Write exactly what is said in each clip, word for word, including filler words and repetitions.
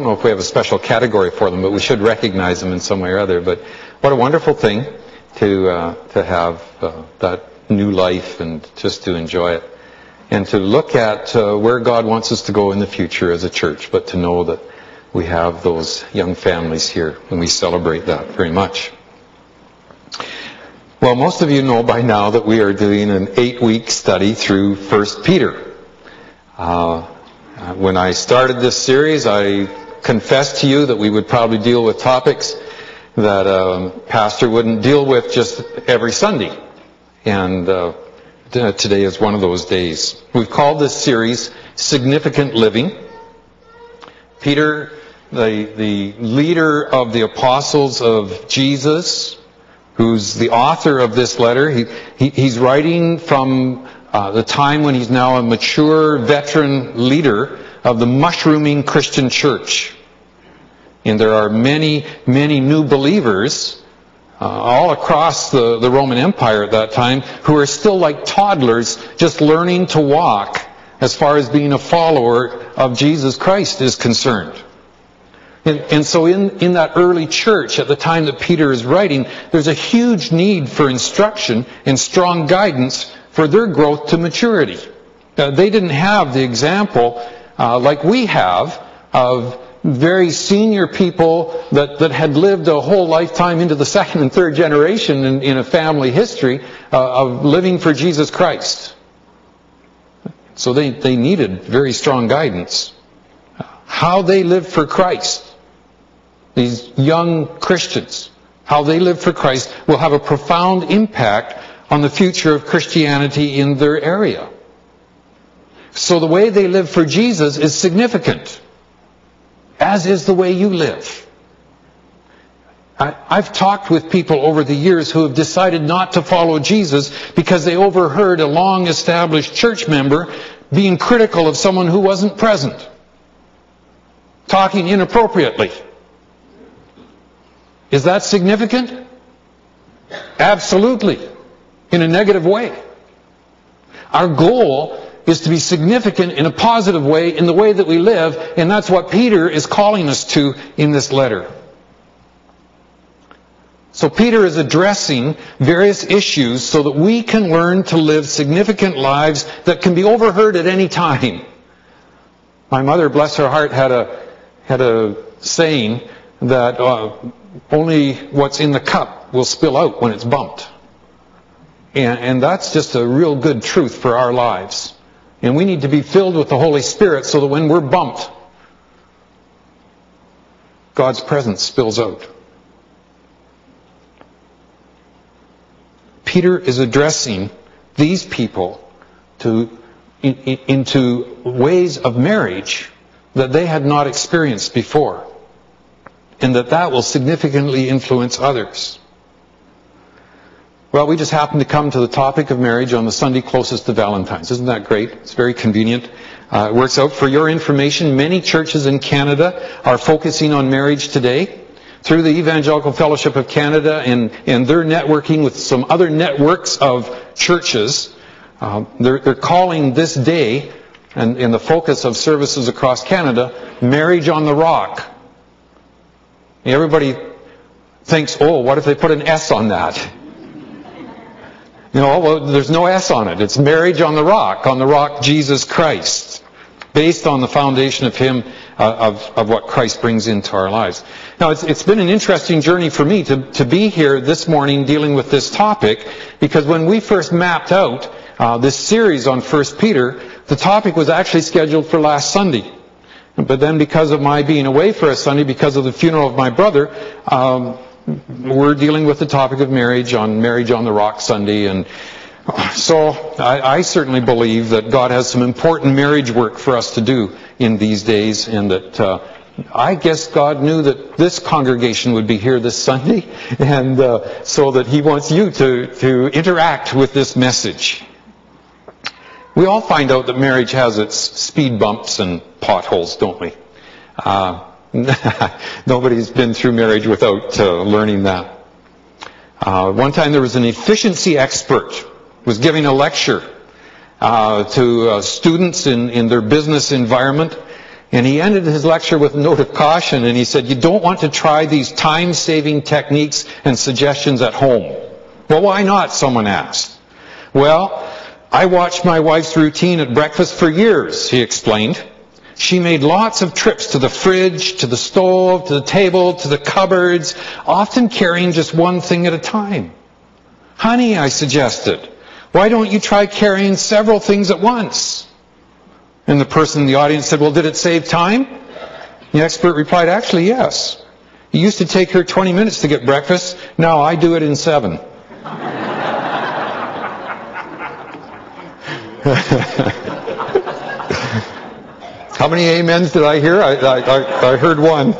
don't know if we have a special category for them, but we should recognize them in some way or other. But what a wonderful thing to uh, to have uh, that new life and just to enjoy it. And to look at uh, where God wants us to go in the future as a church, but to know that we have those young families here, and we celebrate that very much. Well, most of you know by now that we are doing an eight-week study through First Peter. Uh, when I started this series, I confessed to you that we would probably deal with topics that a pastor wouldn't deal with just every Sunday. And uh, today is one of those days. We've called this series Significant Living. Peter, the, the leader of the apostles of Jesus, who's the author of this letter, he, he, he's writing from uh, the time when he's now a mature veteran leader of the mushrooming Christian church. And there are many, many new believers uh, all across the, the Roman Empire at that time who are still like toddlers just learning to walk as far as being a follower of Jesus Christ is concerned. And, and so in, in that early church at the time that Peter is writing, there's a huge need for instruction and strong guidance for their growth to maturity. Uh, they didn't have the example uh, like we have of very senior people that, that had lived a whole lifetime into the second and third generation in, in a family history uh, of living for Jesus Christ. So they, they needed very strong guidance. How they lived for Christ, these young Christians, how they live for Christ will have a profound impact on the future of Christianity in their area. So the way they live for Jesus is significant, as is the way you live. I, I've talked with people over the years who have decided not to follow Jesus because they overheard a long-established church member being critical of someone who wasn't present, talking inappropriately. Is that significant? Absolutely. In a negative way. Our goal is to be significant in a positive way in the way that we live, and that's what Peter is calling us to in this letter. So Peter is addressing various issues so that we can learn to live significant lives that can be overheard at any time. My mother, bless her heart, had a had a saying that uh, only what's in the cup will spill out when it's bumped. And, and that's just a real good truth for our lives. And we need to be filled with the Holy Spirit so that when we're bumped, God's presence spills out. Peter is addressing these people to, in, in, into ways of marriage that they had not experienced before, and that that will significantly influence others. Well, we just happened to come to the topic of marriage on the Sunday closest to Valentine's. Isn't that great? It's very convenient. Uh, it works out. For your information, many churches in Canada are focusing on marriage today through the Evangelical Fellowship of Canada and, and their networking with some other networks of churches. Uh, they're, they're calling this day, and in the focus of services across Canada, Marriage on the Rock. Everybody thinks, oh, what if they put an S on that? You know, well, there's no S on it. It's Marriage on the Rock, on the rock Jesus Christ, based on the foundation of Him, uh, of, of what Christ brings into our lives. Now, it's, it's been an interesting journey for me to, to be here this morning dealing with this topic, because when we first mapped out uh, this series on First Peter, the topic was actually scheduled for last Sunday. But then because of my being away for a Sunday, because of the funeral of my brother, um, we're dealing with the topic of marriage on Marriage on the Rock Sunday. And so I, I certainly believe that God has some important marriage work for us to do in these days, and that uh, I guess God knew that this congregation would be here this Sunday, and uh, so that He wants you to, to interact with this message. We all find out that marriage has its speed bumps and potholes, don't we? Uh, nobody's been through marriage without uh, learning that. Uh, one time there was an efficiency expert who was giving a lecture uh, to uh, students in, in their business environment, And he ended his lecture with a note of caution, and he said, you don't want to try these time-saving techniques and suggestions at home. Well, why not, someone asked. Well, I watched my wife's routine at breakfast for years, he explained. She made lots of trips to the fridge, to the stove, to the table, to the cupboards, often carrying just one thing at a time. Honey, I suggested, why don't you try carrying several things at once? And the person in the audience said, well, did it save time? The expert replied, actually, yes. It used to take her twenty minutes to get breakfast. Now I do it in seven. How many amens did I hear? I, I, I heard one.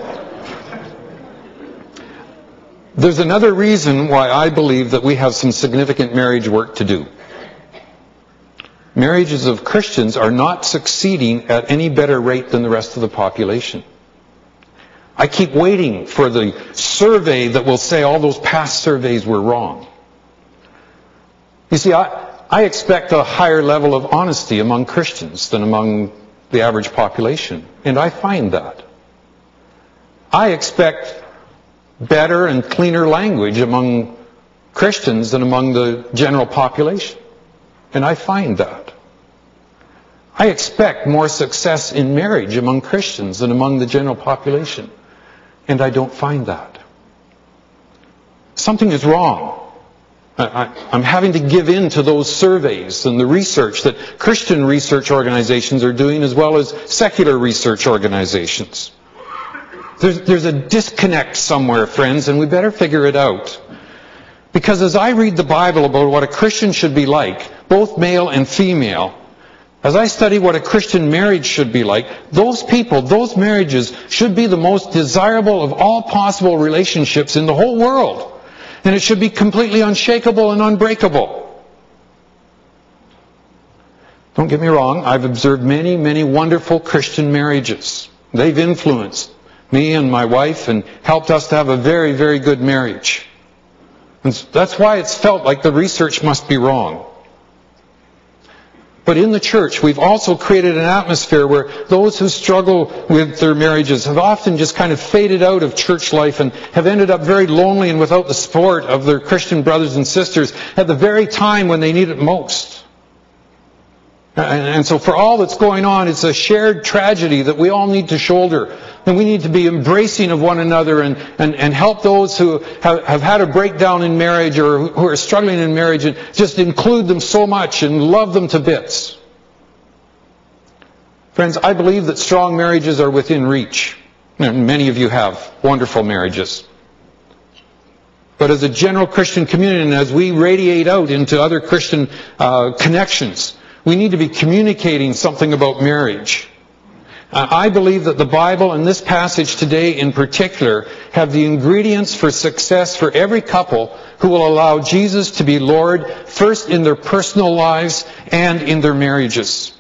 There's another reason why I believe that we have some significant marriage work to do. Marriages of Christians are not succeeding at any better rate than the rest of the population. I keep waiting for the survey that will say all those past surveys were wrong. You see, I, I expect a higher level of honesty among Christians than among the average population, and I find that. I expect better and cleaner language among Christians than among the general population, and I find that. I expect more success in marriage among Christians than among the general population, and I don't find that. Something is wrong. I, I'm having to give in to those surveys and the research that Christian research organizations are doing, as well as secular research organizations. There's, there's a disconnect somewhere, friends, and we better figure it out. Because as I read the Bible about what a Christian should be like, both male and female, as I study what a Christian marriage should be like, those people, those marriages should be the most desirable of all possible relationships in the whole world. And it should be completely unshakable and unbreakable. Don't get me wrong, I've observed many, many wonderful Christian marriages. They've influenced me and my wife and helped us to have a very, very good marriage. And that's why it's felt like the research must be wrong. But in the church, we've also created an atmosphere where those who struggle with their marriages have often just kind of faded out of church life and have ended up very lonely and without the support of their Christian brothers and sisters at the very time when they need it most. And so for all that's going on, it's a shared tragedy that we all need to shoulder. And we need to be embracing of one another and, and, and help those who have, have had a breakdown in marriage or who are struggling in marriage, and just include them so much and love them to bits. Friends, I believe that strong marriages are within reach. And many of you have wonderful marriages. But as a general Christian community, and as we radiate out into other Christian uh, connections, we need to be communicating something about marriage. Uh, I believe that the Bible and this passage today in particular have the ingredients for success for every couple who will allow Jesus to be Lord first in their personal lives and in their marriages.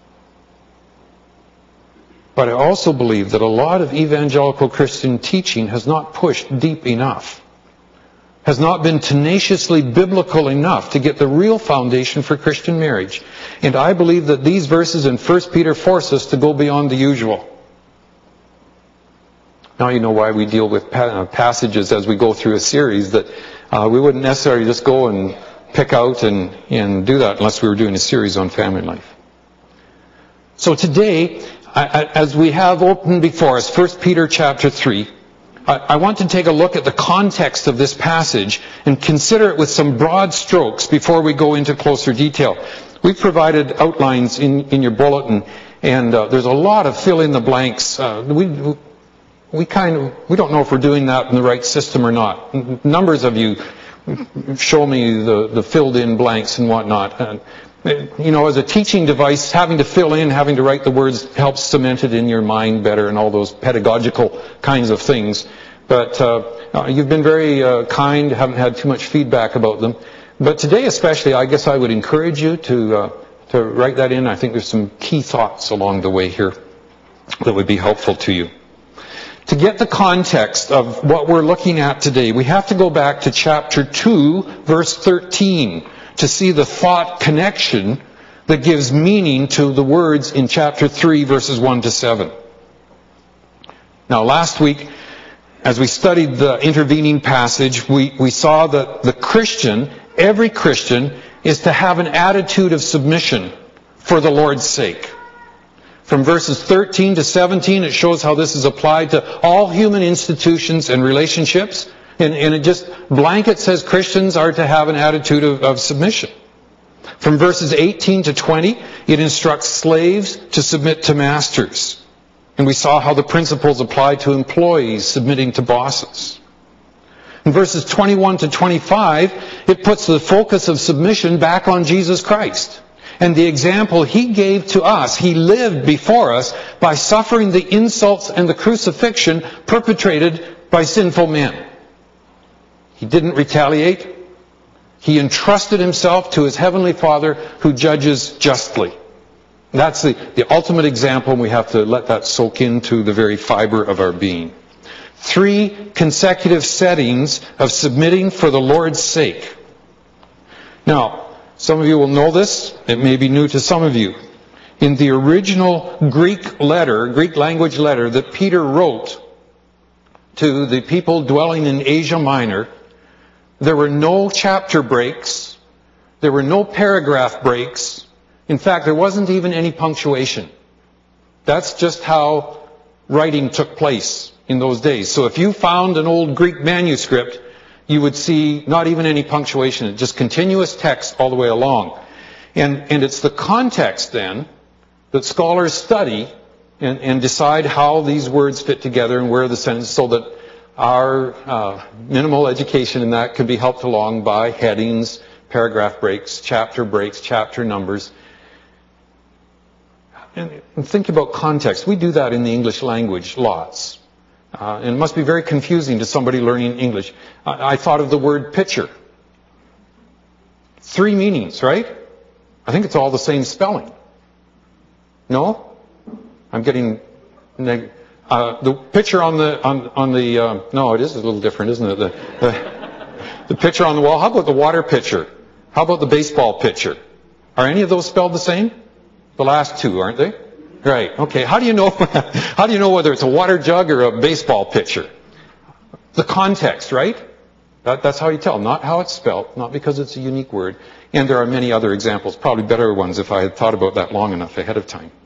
But I also believe that a lot of evangelical Christian teaching has not pushed deep enough, has not been tenaciously biblical enough to get the real foundation for Christian marriage. And I believe that these verses in First Peter force us to go beyond the usual. Now you know why we deal with passages as we go through a series that uh, we wouldn't necessarily just go and pick out and, and do that unless we were doing a series on family life. So today, I, as we have open before us First Peter chapter three, I want to take a look at the context of this passage and consider it with some broad strokes before we go into closer detail. We've provided outlines in, in your bulletin, and uh, there's a lot of fill in the blanks. Uh, we we kind of we don't know if we're doing that in the right system or not. Numbers of you show me the, the filled in blanks and whatnot. And, you know, as a teaching device, having to fill in, having to write the words helps cement it in your mind better and all those pedagogical kinds of things. But uh, you've been very uh, kind, haven't had too much feedback about them. But today especially, I guess I would encourage you to, uh, to write that in. I think there's some key thoughts along the way here that would be helpful to you. To get the context of what we're looking at today, we have to go back to chapter two, verse thirteen. To see the thought connection that gives meaning to the words in chapter three, verses one to seven. Now, last week, as we studied the intervening passage, we, we saw that the Christian, every Christian, is to have an attitude of submission for the Lord's sake. From verses thirteen to seventeen, it shows how this is applied to all human institutions and relationships. And, and it just blanket says Christians are to have an attitude of, of submission. From verses eighteen to twenty, it instructs slaves to submit to masters. And we saw how the principles apply to employees submitting to bosses. In verses twenty-one to twenty-five, it puts the focus of submission back on Jesus Christ. And the example He gave to us, He lived before us by suffering the insults and the crucifixion perpetrated by sinful men. He didn't retaliate. He entrusted Himself to His Heavenly Father who judges justly. That's the, the ultimate example, and we have to let that soak into the very fiber of our being. Three consecutive settings of submitting for the Lord's sake. Now, some of you will know this. It may be new to some of you. In the original Greek letter, Greek language letter that Peter wrote to the people dwelling in Asia Minor, there were no chapter breaks. There were no paragraph breaks. In fact, there wasn't even any punctuation. That's just how writing took place in those days. So if you found an old Greek manuscript, you would see not even any punctuation, just continuous text all the way along. And, and it's the context then that scholars study and, and decide how these words fit together and where the sentence, so that our uh, minimal education in that can be helped along by headings, paragraph breaks, chapter breaks, chapter numbers. And, and think about context. We do that in the English language lots. Uh, and it must be very confusing to somebody learning English. I, I thought of the word picture. Three meanings, right? I think it's all the same spelling. No? I'm getting... Neg- uh, the picture on the... on, on the uh, no, it is a little different, isn't it? The, the, the picture on the wall. How about the water pitcher? How about the baseball pitcher? Are any of those spelled the same? The last two, aren't they? Right. Okay. How do you know? How do you know whether it's a water jug or a baseball pitcher? The context, right? That, that's how you tell. Not how it's spelled. Not because it's a unique word. And there are many other examples, probably better ones if I had thought about that long enough ahead of time.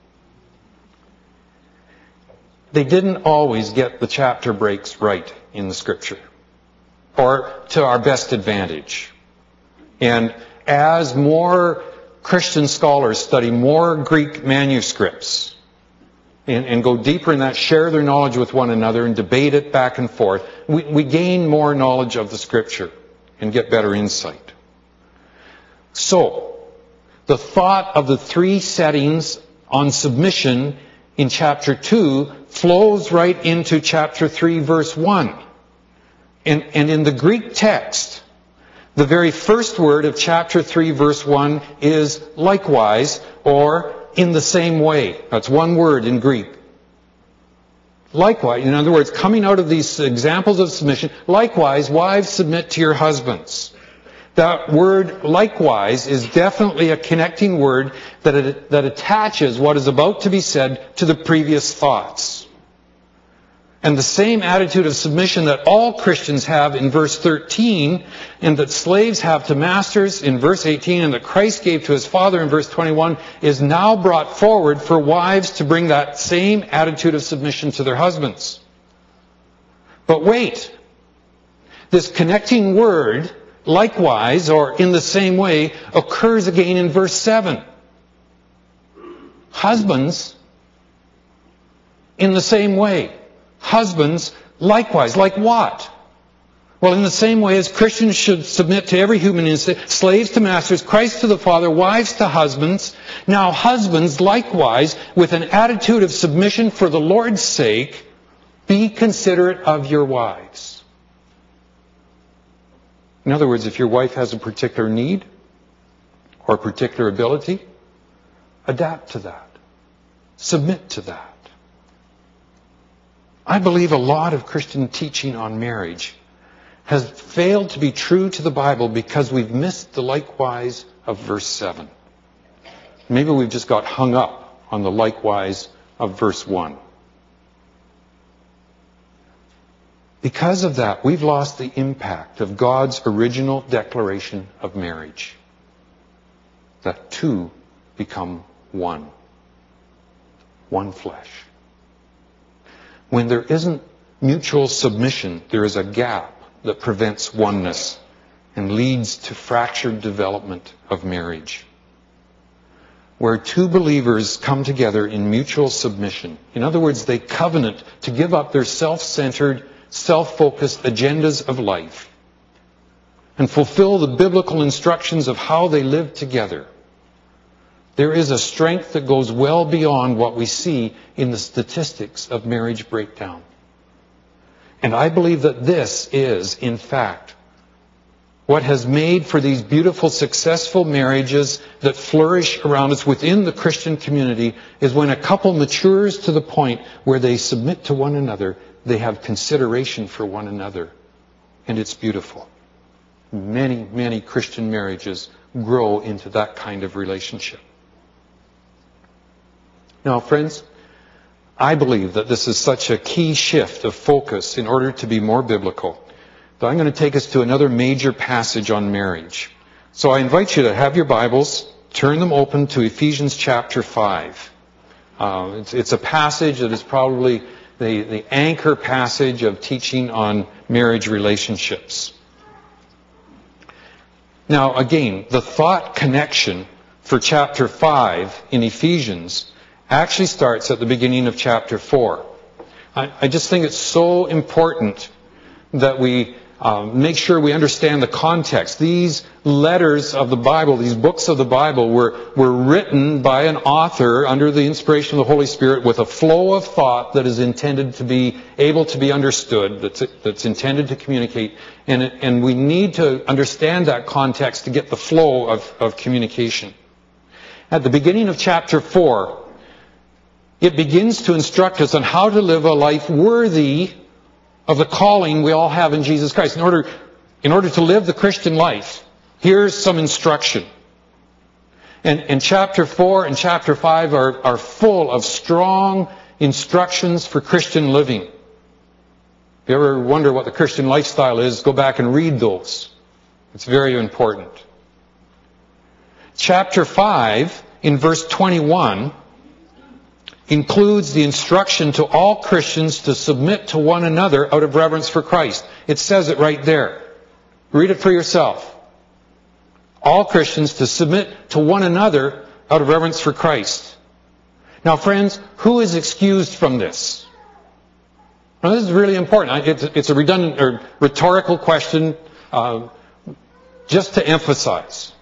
They didn't always get the chapter breaks right in the Scripture, or to our best advantage. And as more Christian scholars study more Greek manuscripts and, and go deeper in that, share their knowledge with one another and debate it back and forth, we, we gain more knowledge of the Scripture and get better insight. So, the thought of the three settings on submission in chapter two flows right into chapter three, verse one. And, and in the Greek text, the very first word of chapter three, verse one is likewise, or in the same way. That's one word in Greek. Likewise, in other words, coming out of these examples of submission, likewise, wives, submit to your husbands. That word likewise is definitely a connecting word that, it, that attaches what is about to be said to the previous thoughts. And the same attitude of submission that all Christians have in verse thirteen, and that slaves have to masters in verse eighteen, and that Christ gave to His Father in verse twenty-one, is now brought forward for wives to bring that same attitude of submission to their husbands. But wait, this connecting word, likewise, or in the same way, occurs again in verse seven. Husbands, in the same way. Husbands, likewise. Like what? Well, in the same way as Christians should submit to every human instinct, slaves to masters, Christ to the Father, wives to husbands. Now husbands, likewise, with an attitude of submission for the Lord's sake, be considerate of your wives. In other words, if your wife has a particular need or a particular ability, adapt to that. Submit to that. I believe a lot of Christian teaching on marriage has failed to be true to the Bible because we've missed the likewise of verse seven. Maybe we've just got hung up on the likewise of verse one. Because of that, we've lost the impact of God's original declaration of marriage. That two become one. One flesh. When there isn't mutual submission, there is a gap that prevents oneness and leads to fractured development of marriage. Where two believers come together in mutual submission, in other words, they covenant to give up their self-centered, self-focused agendas of life and fulfill the biblical instructions of how they live together, there is a strength that goes well beyond what we see in the statistics of marriage breakdown. And I believe that this is, in fact, what has made for these beautiful, successful marriages that flourish around us within the Christian community is when a couple matures to the point where they submit to one another, they have consideration for one another. And it's beautiful. Many, many Christian marriages grow into that kind of relationship. Now, friends, I believe that this is such a key shift of focus in order to be more biblical. So I'm going to take us to another major passage on marriage. So I invite you to have your Bibles, turn them open to Ephesians chapter five. Uh, it's, it's a passage that is probably the, the anchor passage of teaching on marriage relationships. Now again, the thought connection for chapter five in Ephesians actually starts at the beginning of chapter four. I, I just think it's so important that we um, make sure we understand the context. These letters of the Bible, these books of the Bible were, were written by an author under the inspiration of the Holy Spirit with a flow of thought that is intended to be able to be understood, that's, that's intended to communicate. And, and we need to understand that context to get the flow of, of communication. At the beginning of chapter four, it begins to instruct us on how to live a life worthy of the calling we all have in Jesus Christ. In order, in order to live the Christian life, here's some instruction. And, and chapter four and chapter five are, are full of strong instructions for Christian living. If you ever wonder what the Christian lifestyle is, go back and read those. It's very important. Chapter five, in verse twenty-one, includes the instruction to all Christians to submit to one another out of reverence for Christ. It says it right there. Read it for yourself. All Christians to submit to one another out of reverence for Christ. Now, friends, who is excused from this? Now, this is really important. It's, it's a redundant or rhetorical question, uh, just to emphasize.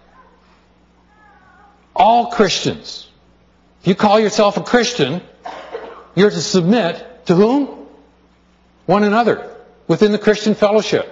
All Christians. If you call yourself a Christian, you're to submit to whom? One another within the Christian fellowship.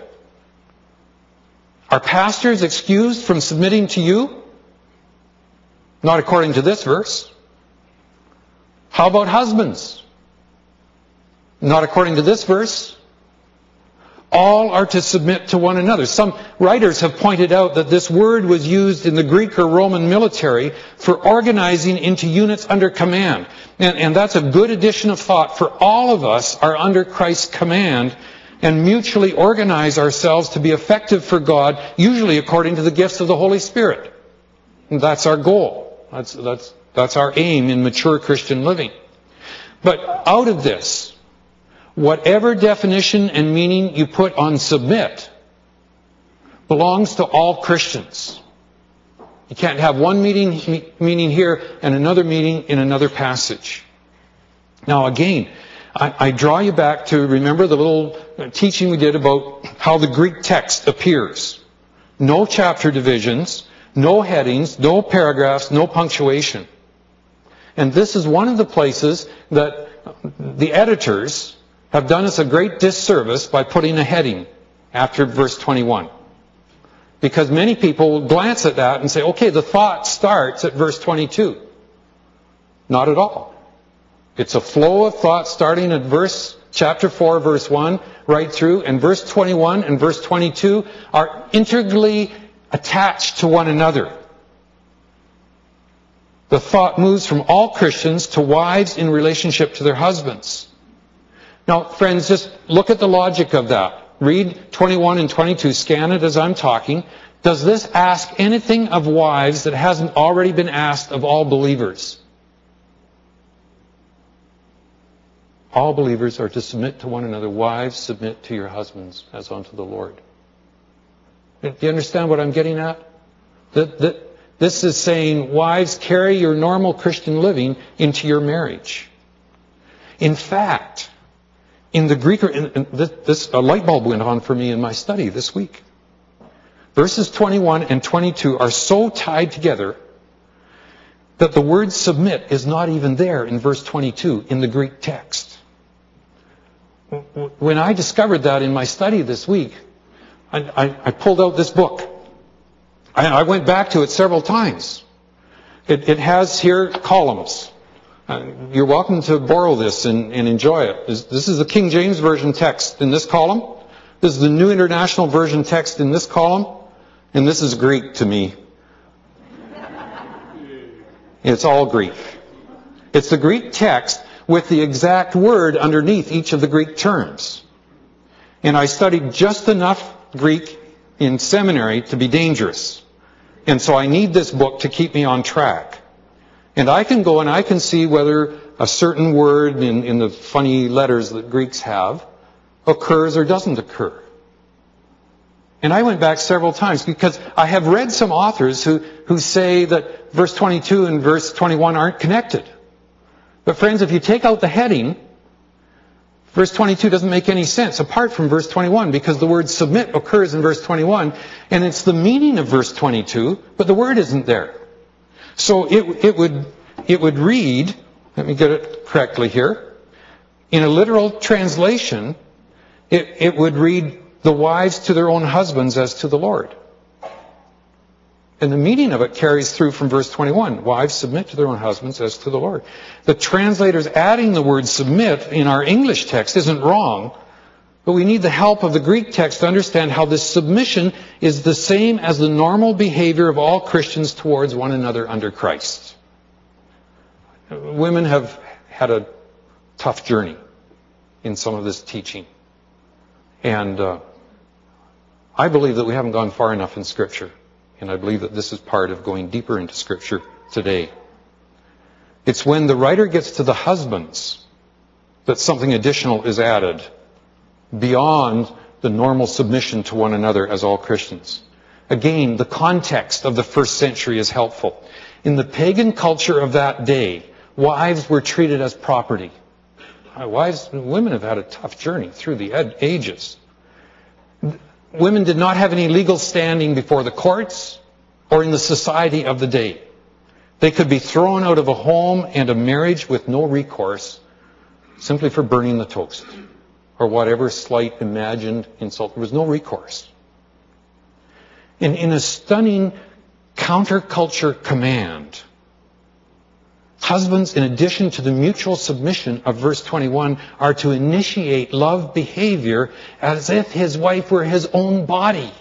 Are pastors excused from submitting to you? Not according to this verse. How about husbands? Not according to this verse. All are to submit to one another. Some writers have pointed out that this word was used in the Greek or Roman military for organizing into units under command. And, and that's a good addition of thought, for all of us are under Christ's command and mutually organize ourselves to be effective for God, usually according to the gifts of the Holy Spirit. And that's our goal. That's, that's, that's our aim in mature Christian living. But out of this, whatever definition and meaning you put on submit belongs to all Christians. You can't have one meaning, meaning here and another meaning in another passage. Now again, I, I draw you back to remember the little teaching we did about how the Greek text appears. No chapter divisions, no headings, no paragraphs, no punctuation. And this is one of the places that the editors have done us a great disservice by putting a heading after verse twenty-one. Because many people will glance at that and say, okay, the thought starts at verse twenty-two. Not at all. It's a flow of thought starting at verse, chapter four, verse one, right through, and verse twenty-one and verse twenty-two are integrally attached to one another. The thought moves from all Christians to wives in relationship to their husbands. Now, friends, just look at the logic of that. Read twenty-one and twenty-two, scan it as I'm talking. Does this ask anything of wives that hasn't already been asked of all believers? All believers are to submit to one another. Wives, submit to your husbands as unto the Lord. Do you understand what I'm getting at? That, that this is saying, wives, carry your normal Christian living into your marriage. In fact, in the Greek, and this, this a light bulb went on for me in my study this week. Verses twenty-one and twenty-two are so tied together that the word submit is not even there in verse twenty-two in the Greek text. When I discovered that in my study this week, I, I, I pulled out this book. I, I went back to it several times. It, it has here columns. Uh, you're welcome to borrow this and, and enjoy it. This, this is the King James Version text in this column. This is the New International Version text in this column. And this is Greek to me. It's all Greek. It's the Greek text with the exact word underneath each of the Greek terms. And I studied just enough Greek in seminary to be dangerous. And so I need this book to keep me on track. And I can go and I can see whether a certain word in, in the funny letters that Greeks have occurs or doesn't occur. And I went back several times because I have read some authors who, who say that verse twenty-two and verse twenty-one aren't connected. But friends, if you take out the heading, verse twenty-two doesn't make any sense apart from verse twenty-one, because the word submit occurs in verse twenty-one, and it's the meaning of verse twenty-two, but the word isn't there. So it, it would, it would read, let me get it correctly here, in a literal translation, it, it would read, the wives to their own husbands as to the Lord. And the meaning of it carries through from verse twenty-one. Wives, submit to their own husbands as to the Lord. The translators adding the word submit in our English text isn't wrong, but we need the help of the Greek text to understand how this submission is the same as the normal behavior of all Christians towards one another under Christ. Women have had a tough journey in some of this teaching. And uh, I believe that we haven't gone far enough in Scripture. And I believe that this is part of going deeper into Scripture today. It's when the writer gets to the husbands that something additional is added beyond the normal submission to one another as all Christians. Again, the context of the first century is helpful. In the pagan culture of that day, wives were treated as property. Wives, women have had a tough journey through the ages. Women did not have any legal standing before the courts or in the society of the day. They could be thrown out of a home and a marriage with no recourse simply for burning the toast or whatever slight imagined insult. There was no recourse. And in a stunning counterculture command, husbands, in addition to the mutual submission of verse twenty-one, are to initiate love behavior as if his wife were his own body.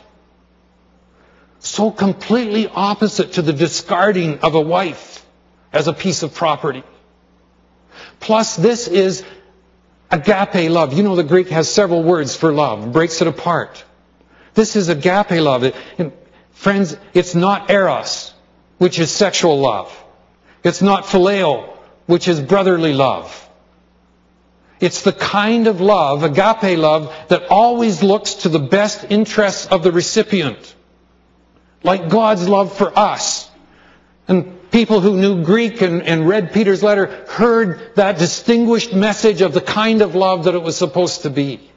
So completely opposite to the discarding of a wife as a piece of property. Plus, this is agape love. You know, the Greek has several words for love, breaks it apart. This is agape love. It, and friends, it's not eros, which is sexual love. It's not phileo, which is brotherly love. It's the kind of love, agape love, that always looks to the best interests of the recipient. Like God's love for us. And people who knew Greek and, and read Peter's letter heard that distinguished message of the kind of love that it was supposed to be.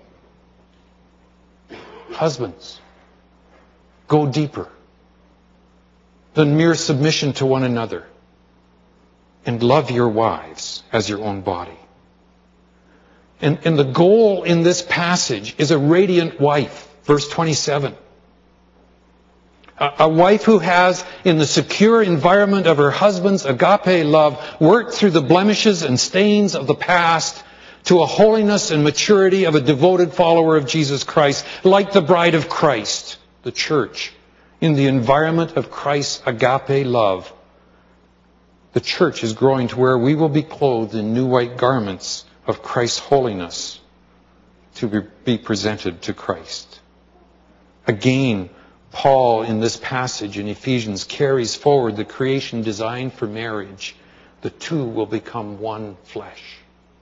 Husbands, go deeper than mere submission to one another. And love your wives as your own body. And, and the goal in this passage is a radiant wife. Verse twenty-seven. A, a wife who has, in the secure environment of her husband's agape love, worked through the blemishes and stains of the past to a holiness and maturity of a devoted follower of Jesus Christ, like the bride of Christ, the church, in the environment of Christ's agape love. The church is growing to where we will be clothed in new white garments of Christ's holiness to be presented to Christ. Again, Paul in this passage in Ephesians carries forward the creation design for marriage. The two will become one flesh.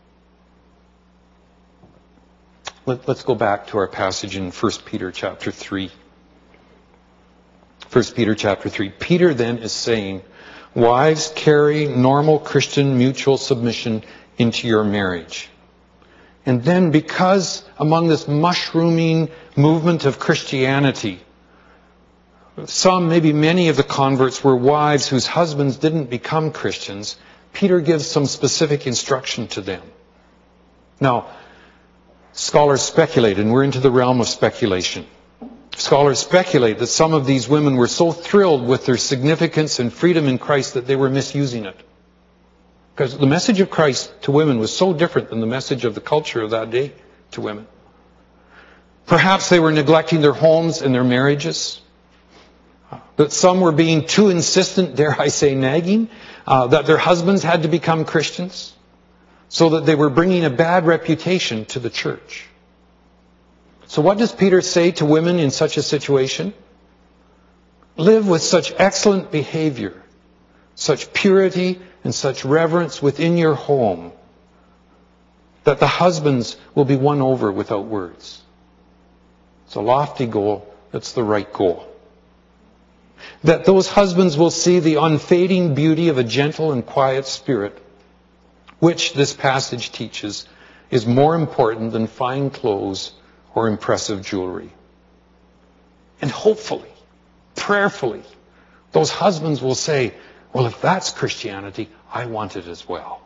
Let, let's go back to our passage in First Peter chapter three. First Peter chapter three. Peter then is saying, wives, carry normal Christian mutual submission into your marriage. And then because among this mushrooming movement of Christianity, some, maybe many of the converts were wives whose husbands didn't become Christians, Peter gives some specific instruction to them. Now, scholars speculate, and we're into the realm of speculation. Scholars speculate that some of these women were so thrilled with their significance and freedom in Christ that they were misusing it. Because the message of Christ to women was so different than the message of the culture of that day to women. Perhaps they were neglecting their homes and their marriages. That some were being too insistent, dare I say, nagging, uh, that their husbands had to become Christians, so that they were bringing a bad reputation to the church. So what does Peter say to women in such a situation? Live with such excellent behavior, such purity and such reverence within your home, that the husbands will be won over without words. It's a lofty goal. It's the right goal. That those husbands will see the unfading beauty of a gentle and quiet spirit, which this passage teaches is more important than fine clothes or impressive jewelry. And hopefully, prayerfully, those husbands will say, well, if that's Christianity, I want it as well.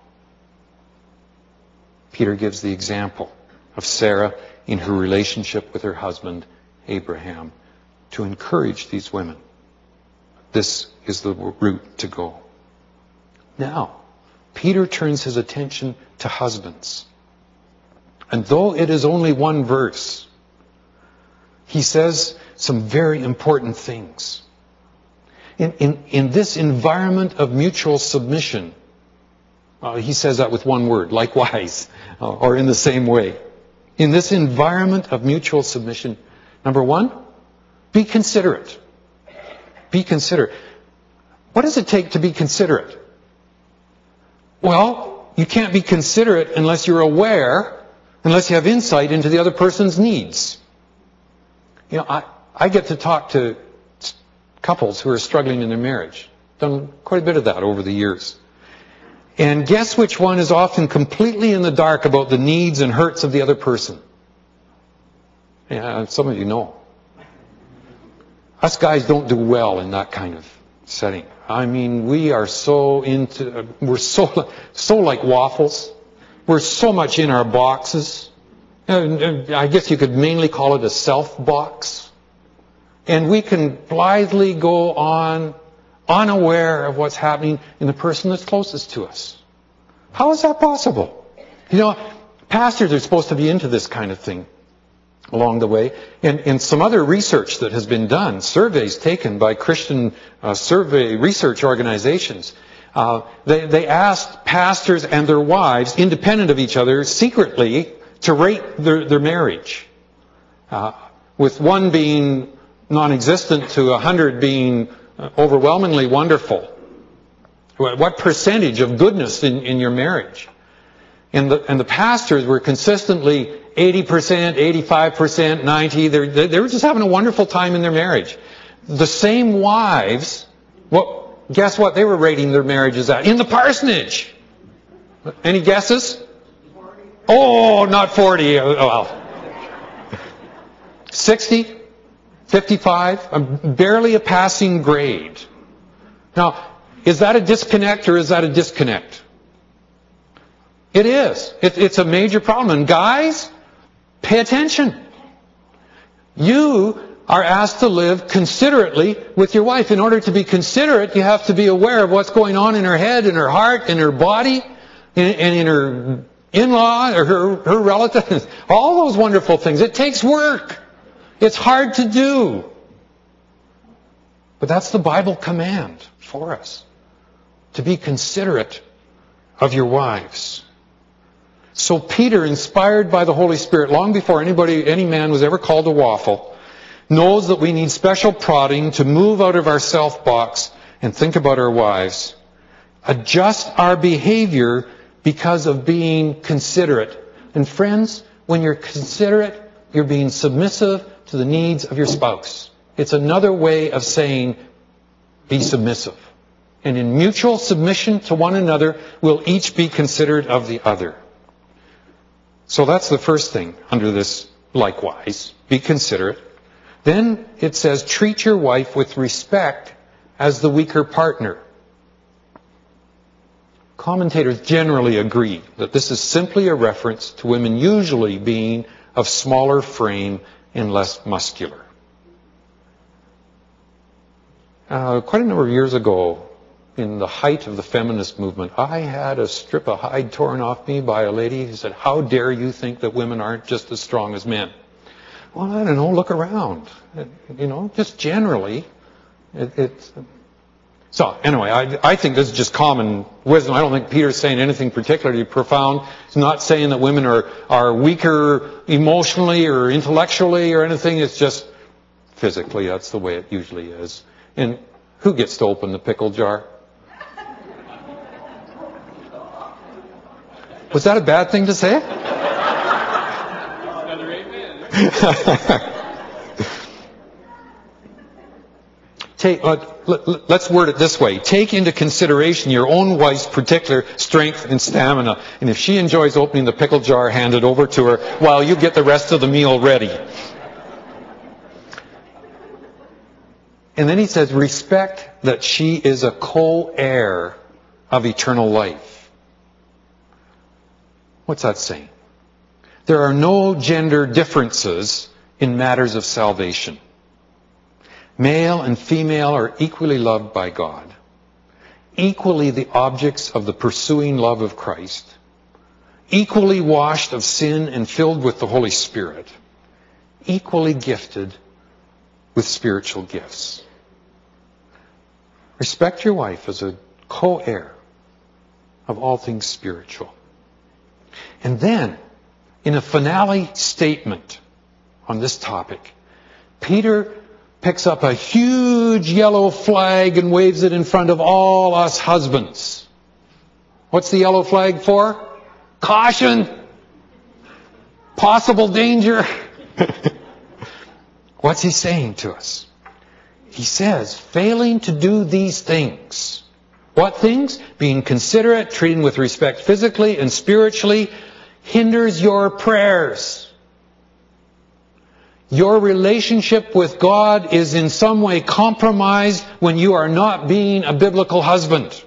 Peter gives the example of Sarah in her relationship with her husband, Abraham, to encourage these women. This is the route to go. Now, Peter turns his attention to husbands. And though it is only one verse, he says some very important things. In, in, in this environment of mutual submission, uh, he says that with one word, likewise, uh, or in the same way. In this environment of mutual submission, number one, be considerate. Be considerate. What does it take to be considerate? Well, you can't be considerate unless you're aware, unless you have insight into the other person's needs. You know, I, I get to talk to couples who are struggling in their marriage. Done quite a bit of that over the years. And guess which one is often completely in the dark about the needs and hurts of the other person? Yeah, some of you know. Us guys don't do well in that kind of setting. I mean, we are so into, we're so, so like waffles. We're so much in our boxes. I guess you could mainly call it a self box. And we can blithely go on, unaware of what's happening in the person that's closest to us. How is that possible? You know, pastors are supposed to be into this kind of thing along the way. And, and some other research that has been done, surveys taken by Christian uh, survey research organizations, uh, they, they asked pastors and their wives, independent of each other, secretly to rate their, their marriage. Uh, with one being non-existent to a hundred being overwhelmingly wonderful. What percentage of goodness in, in your marriage? And the, and the pastors were consistently eighty percent, eighty-five percent, ninety. They they were just having a wonderful time in their marriage. The same wives, well, guess what they were rating their marriages at? In the parsonage. Any guesses? forty. Oh, not forty. Oh, well. sixty? fifty-five? Barely a passing grade. Now, is that a disconnect or is that a disconnect? It is. It, it's a major problem. And guys, pay attention. You are asked to live considerately with your wife. In order to be considerate, you have to be aware of what's going on in her head, in her heart, in her body, and in her in-law, or her, her relatives. All those wonderful things. It takes work. It's hard to do. But that's the Bible command for us. To be considerate of your wives. So Peter, inspired by the Holy Spirit, long before anybody, any man was ever called a waffle, knows that we need special prodding to move out of our self-box and think about our wives. Adjust our behavior because of being considerate. And friends, when you're considerate, you're being submissive to the needs of your spouse. It's another way of saying, be submissive. And in mutual submission to one another, we'll each be considerate of the other. So that's the first thing under this likewise. Be considerate. Then it says, treat your wife with respect as the weaker partner. Commentators generally agree that this is simply a reference to women usually being of smaller frame and less muscular. Uh, quite a number of years ago, in the height of the feminist movement, I had a strip of hide torn off me by a lady who said, how dare you think that women aren't just as strong as men? Well, I don't know, look around. You know, just generally. It, it's... So, anyway, I, I think this is just common wisdom. I don't think Peter's saying anything particularly profound. He's not saying that women are, are weaker emotionally or intellectually or anything. It's just physically. That's the way it usually is. And who gets to open the pickle jar? Was that a bad thing to say? Another amen. Take, uh, let, let's word it this way. Take into consideration your own wife's particular strength and stamina. And if she enjoys opening the pickle jar, hand it over to her while you get the rest of the meal ready. And then he says, respect that she is a co-heir of eternal life. What's that saying? There are no gender differences in matters of salvation. Male and female are equally loved by God, equally the objects of the pursuing love of Christ, equally washed of sin and filled with the Holy Spirit, equally gifted with spiritual gifts. Respect your wife as a co-heir of all things spiritual. And then, in a finale statement on this topic, Peter picks up a huge yellow flag and waves it in front of all us husbands. What's the yellow flag for? Caution! Possible danger! What's he saying to us? He says, failing to do these things. What things? Being considerate, treating with respect physically and spiritually, hinders your prayers. Your relationship with God is in some way compromised when you are not being a biblical husband.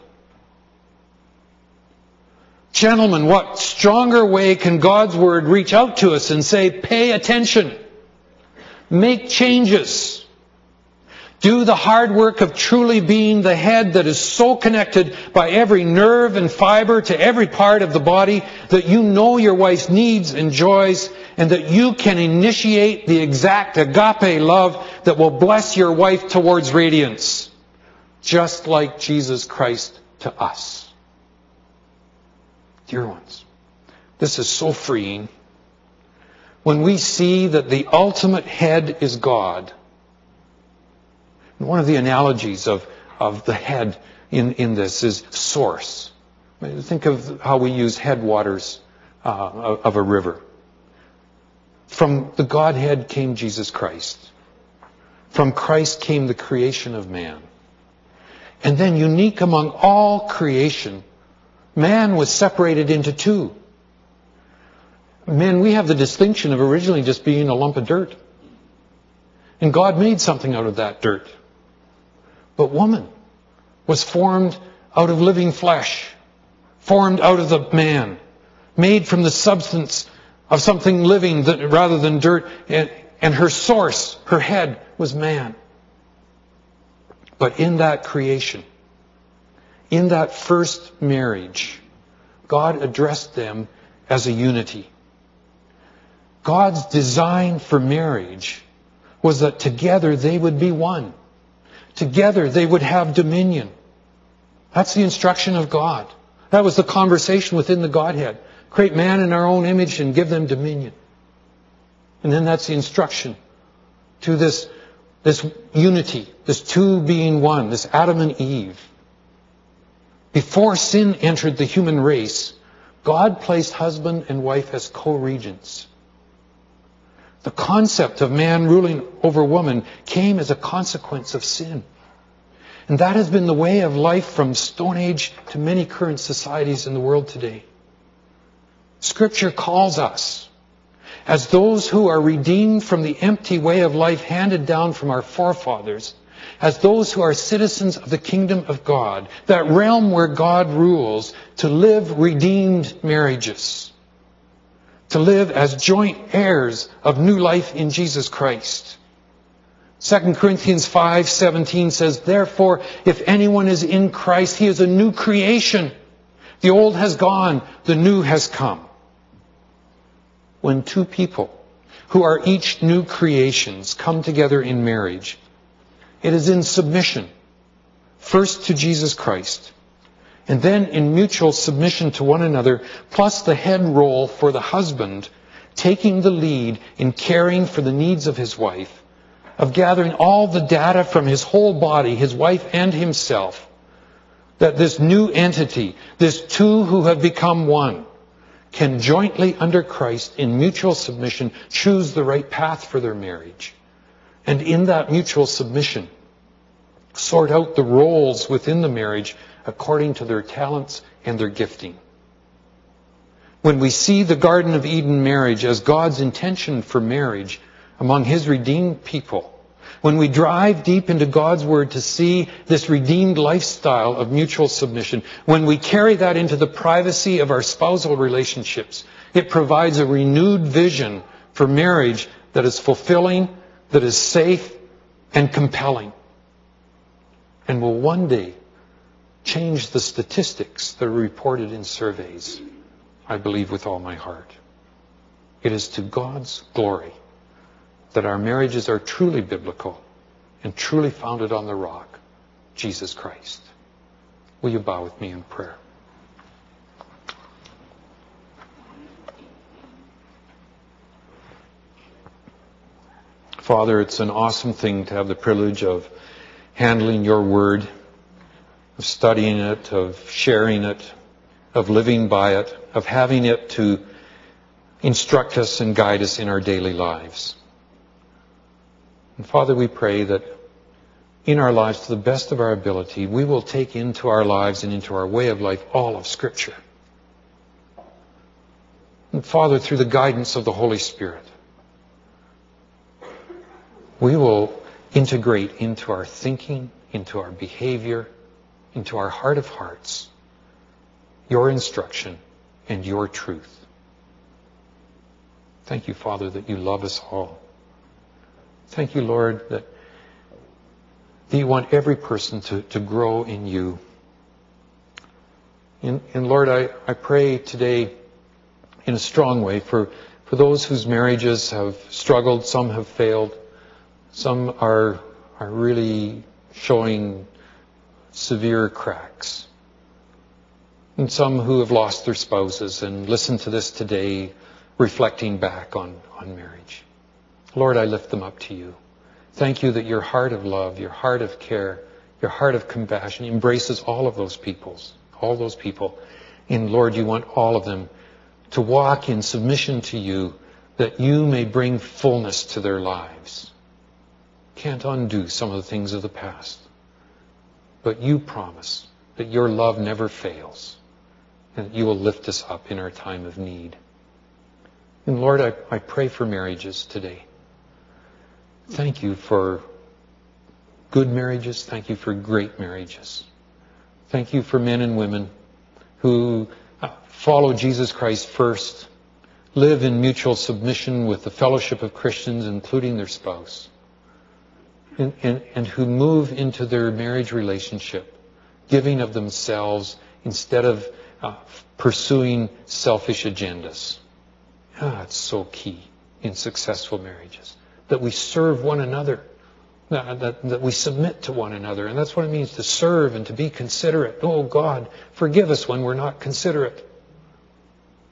Gentlemen, what stronger way can God's Word reach out to us and say, pay attention, make changes, do the hard work of truly being the head that is so connected by every nerve and fiber to every part of the body that you know your wife's needs and joys, and that you can initiate the exact agape love that will bless your wife towards radiance, just like Jesus Christ to us. Dear ones, this is so freeing. When we see that the ultimate head is God. One of the analogies of, of the head in, in this is source. Think of how we use headwaters uh, of a river. From the Godhead came Jesus Christ. From Christ came the creation of man. And then unique among all creation, man was separated into two. Men, we have the distinction of originally just being a lump of dirt. And God made something out of that dirt. But woman was formed out of living flesh, formed out of the man, made from the substance of something living that, rather than dirt, and, and her source, her head, was man. But in that creation, in that first marriage, God addressed them as a unity. God's design for marriage was that together they would be one. Together they would have dominion. That's the instruction of God. That was the conversation within the Godhead. create man in our own image and give them dominion. And then that's the instruction to this, this unity, this two being one, this Adam and Eve. Before sin entered the human race, God placed husband and wife as co-regents. The concept of man ruling over woman came as a consequence of sin. And that has been the way of life from Stone Age to many current societies in the world today. Scripture calls us, as those who are redeemed from the empty way of life handed down from our forefathers, as those who are citizens of the kingdom of God, that realm where God rules, to live redeemed marriages, to live as joint heirs of new life in Jesus Christ. Second Corinthians five seventeen says, "Therefore, if anyone is in Christ, he is a new creation. The old has gone, the new has come." When two people who are each new creations come together in marriage, it is in submission, first to Jesus Christ, and then in mutual submission to one another, plus the head role for the husband, taking the lead in caring for the needs of his wife, of gathering all the data from his whole body, his wife and himself, that this new entity, this two who have become one, can jointly under Christ, in mutual submission, choose the right path for their marriage. And in that mutual submission, sort out the roles within the marriage according to their talents and their gifting. When we see the Garden of Eden marriage as God's intention for marriage among His redeemed people, when we drive deep into God's Word to see this redeemed lifestyle of mutual submission, when we carry that into the privacy of our spousal relationships, it provides a renewed vision for marriage that is fulfilling, that is safe and compelling, and will one day change the statistics that are reported in surveys. I believe with all my heart. It is to God's glory that our marriages are truly biblical and truly founded on the rock, Jesus Christ. Will you bow with me in prayer? Father, it's an awesome thing to have the privilege of handling your word, of studying it, of sharing it, of living by it, of having it to instruct us and guide us in our daily lives. And Father, we pray that in our lives, to the best of our ability, we will take into our lives and into our way of life all of Scripture. And Father, through the guidance of the Holy Spirit, we will integrate into our thinking, into our behavior, into our heart of hearts, your instruction and your truth. Thank you, Father, that you love us all. Thank you, Lord, that you want every person to, to grow in you. And, and Lord, I, I pray today in a strong way for, for those whose marriages have struggled, some have failed, some are, are really showing severe cracks. And some who have lost their spouses and listen to this today reflecting back on, on marriage. Lord, I lift them up to you. Thank you that your heart of love, your heart of care, your heart of compassion embraces all of those peoples, all those people. And Lord, you want all of them to walk in submission to you, that you may bring fullness to their lives. Can't undo some of the things of the past. But you promise that your love never fails, and that you will lift us up in our time of need. And Lord, I, I pray for marriages today. Thank you for good marriages. Thank you for great marriages. Thank you for men and women who follow Jesus Christ first, live in mutual submission with the fellowship of Christians, including their spouse, and, and, and who move into their marriage relationship, giving of themselves instead of uh, pursuing selfish agendas. Ah, it's so key in successful marriages, that we serve one another, that, that, that we submit to one another. And that's what it means to serve and to be considerate. Oh God, forgive us when we're not considerate.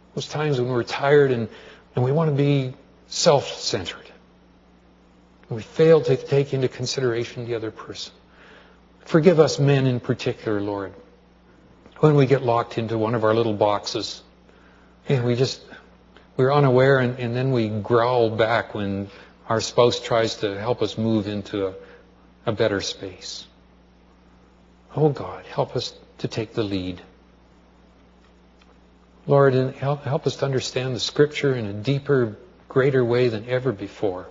Those times when we're tired and, and we want to be self-centered. And we fail to take into consideration the other person. Forgive us men in particular, Lord, when we get locked into one of our little boxes and we just, we're unaware and, and then we growl back when our spouse tries to help us move into a, a better space. Oh God, help us to take the lead. Lord, and help, help us to understand the Scripture in a deeper, greater way than ever before.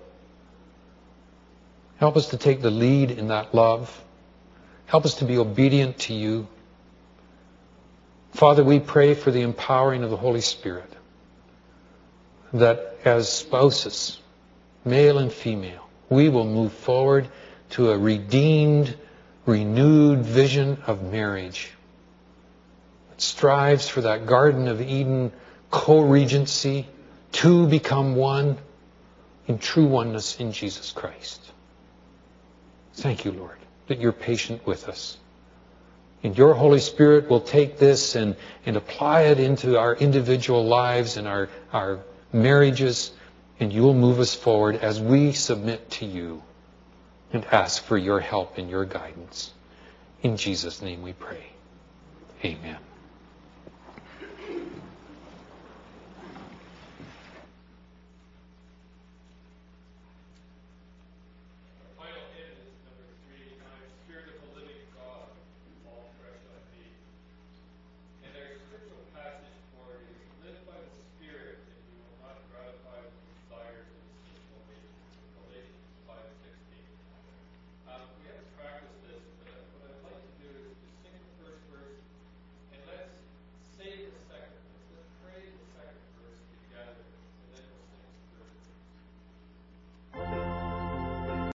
Help us to take the lead in that love. Help us to be obedient to you. Father, we pray for the empowering of the Holy Spirit, that as spouses, male and female, we will move forward to a redeemed, renewed vision of marriage. It strives for that Garden of Eden co-regency, two become one in true oneness in Jesus Christ. Thank you, Lord, that you're patient with us. And your Holy Spirit will take this and, and apply it into our individual lives and our, our marriages, and you'll move us forward as we submit to you and ask for your help and your guidance. In Jesus' name we pray. Amen.